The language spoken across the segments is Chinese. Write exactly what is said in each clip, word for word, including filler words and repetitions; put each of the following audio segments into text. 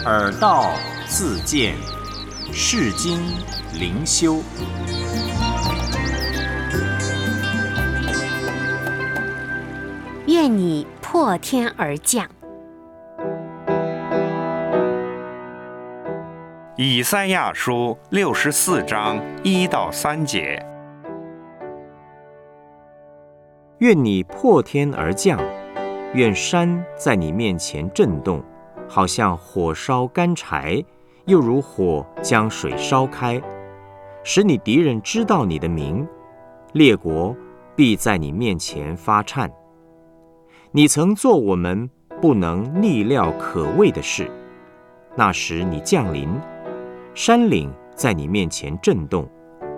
耳道自见，世经灵修。 愿你破天而降。 以赛亚书六十四章一到三节。 愿你破天而降，愿山在你面前震动，好像火烧干柴，又如火将水烧开，使你敌人知道你的名，列国必在你面前发颤。你曾做我们不能逆料可畏的事，那时你降临，山岭在你面前震动。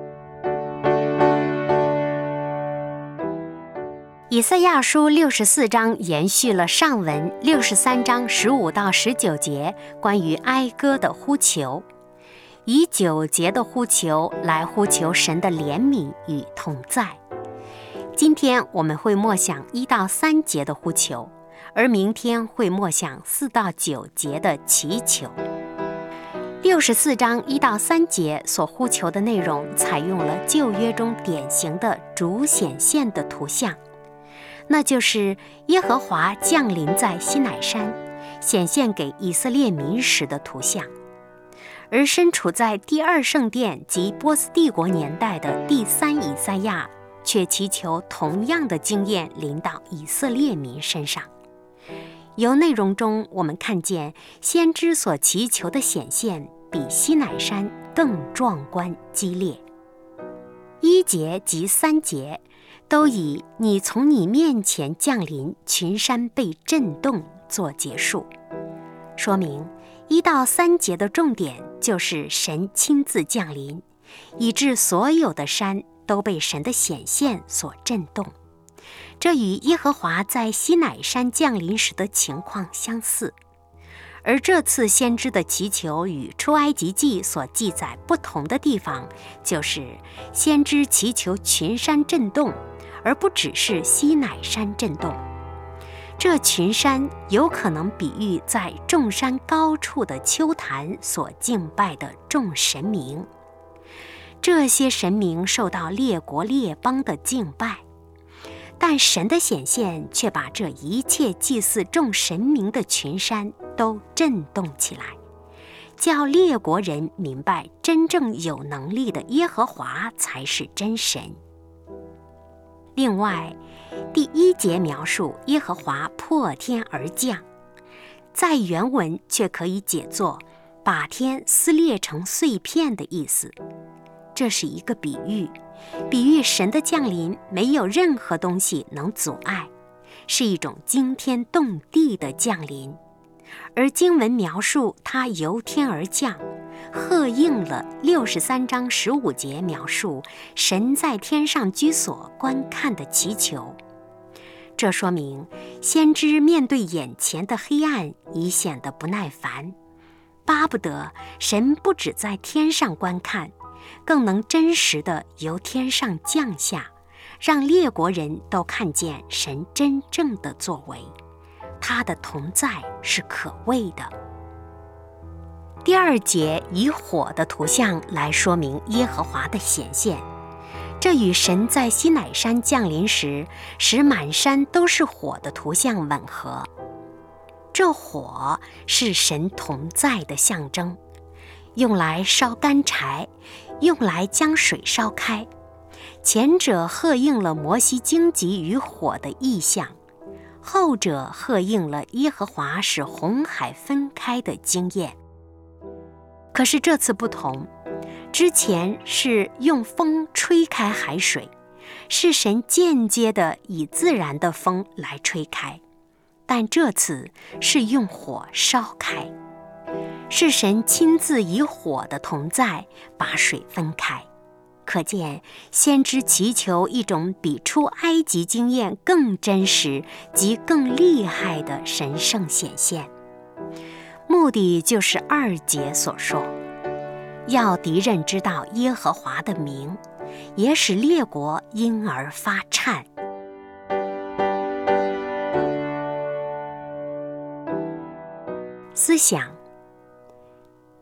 以赛亚书六十四章延续了上文六十三章十五到十九节关于哀歌的呼求，以九节的呼求来呼求神的怜悯与同在。今天我们会默想一到三节的呼求，而明天会默想四到九节的祈求。六十四章一到三节所呼求的内容采用了旧约中典型的主显现的图像，那就是耶和华降临在西乃山，显现给以色列民时的图像。而身处在第二圣殿及波斯帝国年代的第三以赛亚，却祈求同样的经验临到以色列民身上。由内容中我们看见，先知所祈求的显现比西乃山更壮观激烈。一节及三节都以你从你面前降临，群山被震动做结束，说明一到三节的重点就是神亲自降临，以致所有的山都被神的显现所震动。这与耶和华在西乃山降临时的情况相似。而这次先知的祈求与出埃及记所记载不同的地方，就是先知祈求群山震动，而不只是西乃山震动。这群山有可能比喻在众山高处的丘坛所敬拜的众神明。这些神明受到列国列邦的敬拜，但神的显现却把这一切祭祀众神明的群山都震动起来，叫列国人明白真正有能力的耶和华才是真神。另外，第一节描述耶和华破天而降，在原文却可以解作把天撕裂成碎片的意思。这是一个比喻，比喻神的降临没有任何东西能阻碍，是一种惊天动地的降临。而经文描述他由天而降，合应了六十三章十五节描述神在天上居所观看的祈求。这说明先知面对眼前的黑暗已显得不耐烦，巴不得神不只在天上观看，更能真实地由天上降下，让列国人都看见神真正的作为，他的同在是可畏的。第二节以火的图像来说明耶和华的显现，这与神在西乃山降临时使满山都是火的图像吻合。这火是神同在的象征，用来烧干柴，用来将水烧开。前者合应了摩西荆棘与火的意象，后者合应了耶和华使红海分开的经验。可是这次不同，之前是用风吹开海水，是神间接的以自然的风来吹开，但这次是用火烧开，是神亲自以火的同在把水分开。可见先知祈求一种比出埃及经验更真实及更厉害的神圣显现，目的就是二节所说，要敌人知道耶和华的名，也使列国因而发颤。思想，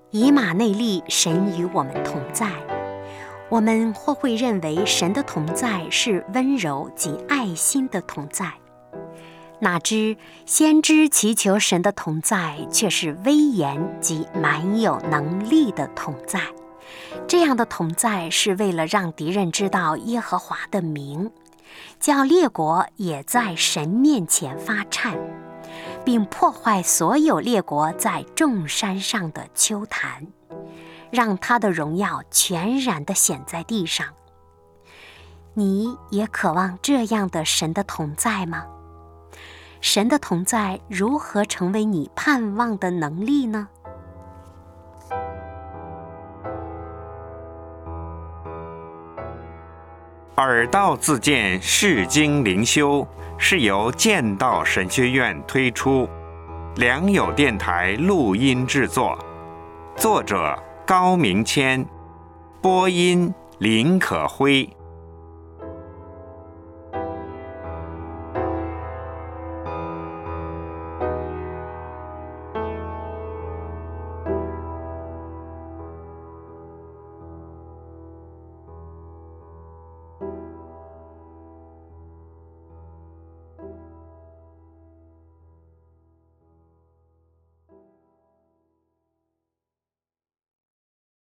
以马内利，神与我们同在。我们或会认为神的同在是温柔及爱心的同在，哪知先知祈求神的同在却是威严及满有能力的同在。这样的同在是为了让敌人知道耶和华的名，叫列国也在神面前发颤，并破坏所有列国在众山上的丘坛，让他的荣耀全然地显在地上。你也渴望这样的神的同在吗？神的同在如何成为你盼望的能力呢？ 耳道自荐释经灵修是由剑道神学院推出，良友电台录音制作，作者高明谦，播音林可辉。